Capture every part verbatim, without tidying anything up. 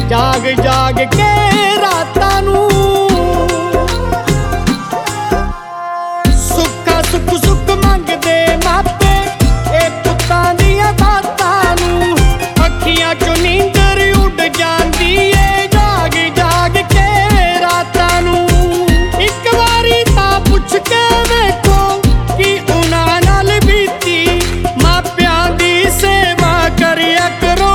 जाग जाग के रातां नूं सुखा सुख सुख मंगदे मापे ए पुत्तां दियां दातां नूं। अखियां चों नींदर उड़ जांदी ए जाग जाग के रातां नूं। इक वारी तां पुछ के वेखो कि उन्हां नाल बीती मापियां दी सेवा करिया करो।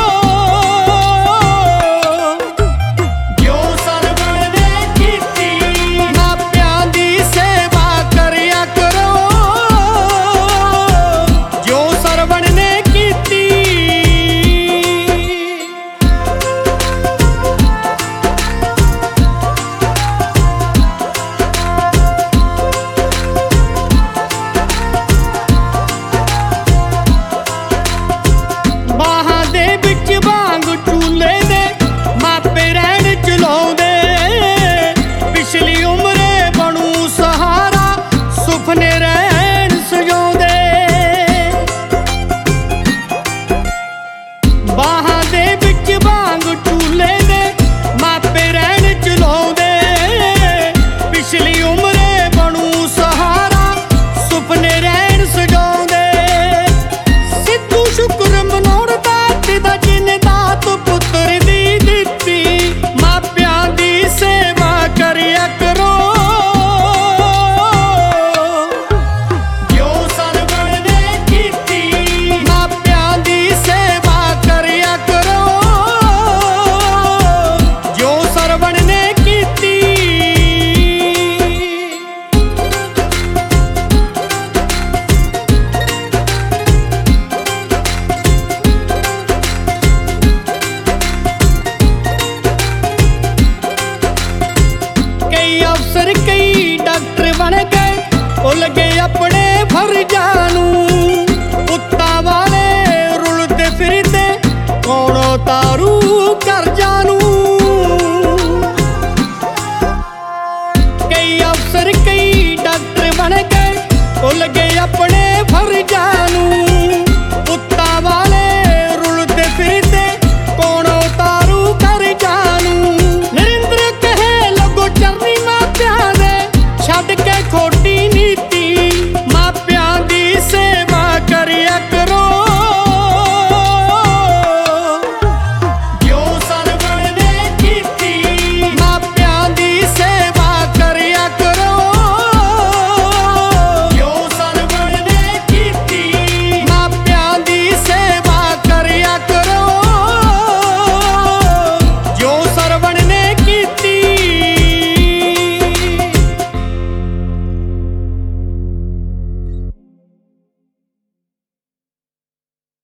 कई डॉक्टर बन गए भुल गए अपने फर्जां नूं। पुत्तां वाले रुलदे फिरदे कौन तारू